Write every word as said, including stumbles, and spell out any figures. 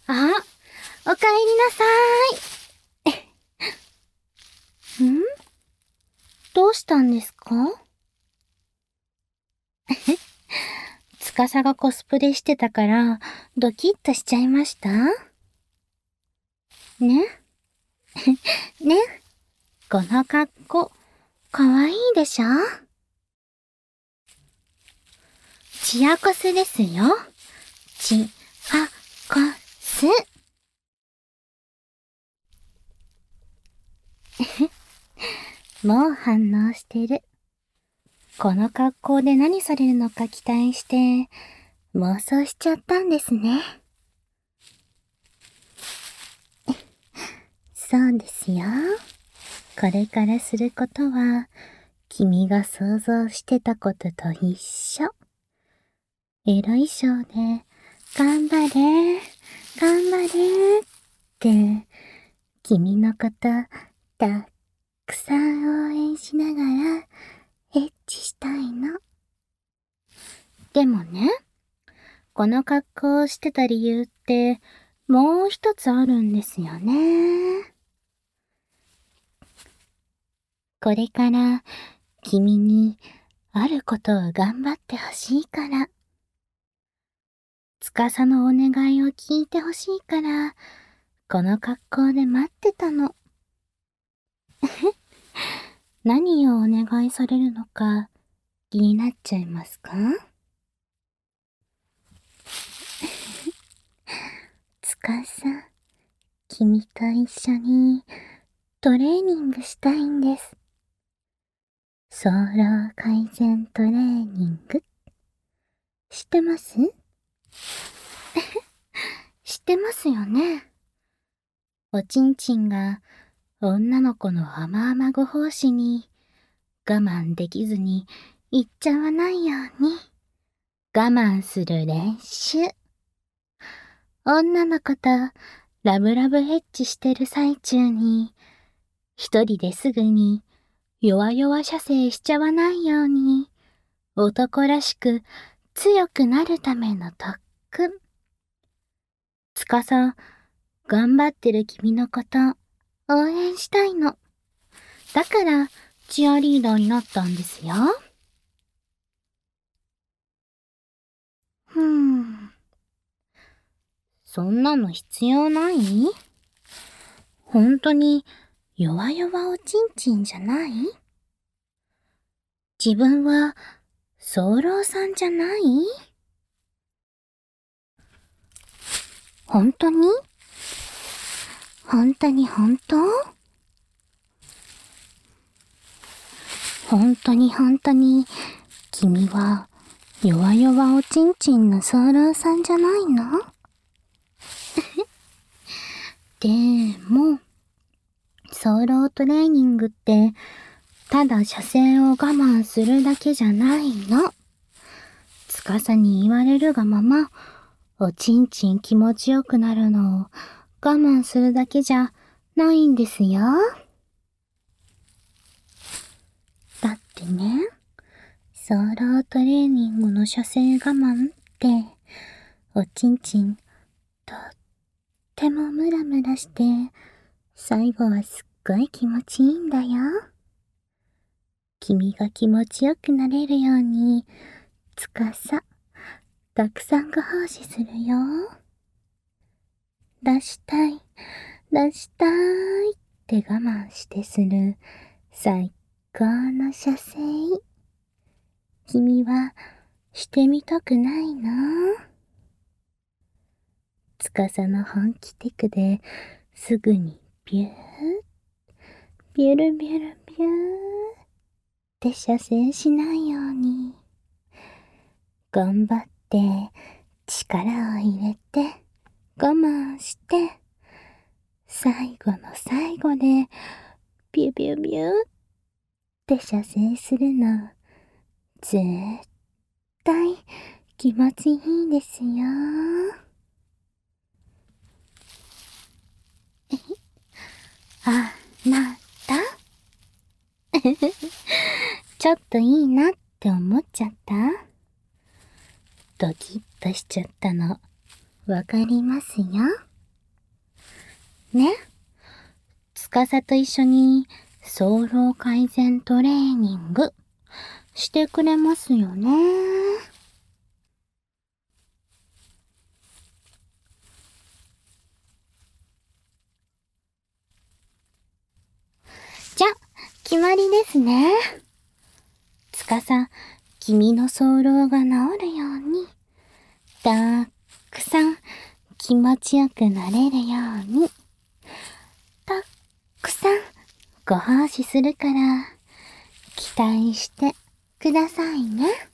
あ、おかえりなさーい。ん？どうしたんですか？つかさがコスプレしてたから、ドキッとしちゃいました？ねね、この格好、かわいいでしょ？チアコスですよ。チアコス。もう反応してる。この格好で何されるのか期待して、妄想しちゃったんですね。そうですよ。これからすることは、君が想像してたことと一緒。エロ衣装で、頑張れ、頑張れって、君のこと、たくさん応援しながら、エッチしたいの。でもね、この格好をしてた理由って、もう一つあるんですよね。これから、君に、あることを頑張ってほしいから。つかさのお願いを聞いてほしいから、この格好で待ってたの。何をお願いされるのか気になっちゃいますか？つかさ、君と一緒にトレーニングしたいんです。ソロ改善トレーニング。知ってます？知ってますよね。おちんちんが女の子の甘々ご奉仕に我慢できずに行っちゃわないように我慢する練習。女の子とラブラブエッチしてる最中に一人ですぐに弱々射精しちゃわないように男らしく強くなるための特訓。つかさ、頑張ってる君のこと応援したいの。だからチアリーダーになったんですよ。ふーん。そんなの必要ない？本当に弱々おちんちんじゃない？自分は早漏さんじゃない？本当に？本当に本当？本当に本当に君は弱々おちんちんの早漏さんじゃないの？でも、早漏トレーニングってただ射精を我慢するだけじゃないの。つかさに言われるがまま、おちんちん気持ちよくなるのを我慢するだけじゃないんですよ。だってね、ソロトレーニングの射精我慢って、おちんちんとってもムラムラして、最後はすっごい気持ちいいんだよ。君が気持ちよくなれるように、つかさ、たくさんご奉仕するよ。出したい、出したいって我慢してする最高の射精。君はしてみたくないの？つかさの本気テクですぐにビュー、ビュルビュルビューって射精しないように、頑張って力を入れて我慢して、最後の最後でビュビュビューって射精するの、絶対気持ちいいですよ。あなたちょっといいなって思っちゃった？ドキッとしちゃったの、わかりますよ。 ね。つかさと一緒に早漏改善トレーニングしてくれますよね。じゃ、決まりですね。つかさ、君の早漏が治るように、たくさん気持ちよくなれるように、たくさんご奉仕するから、期待してくださいね。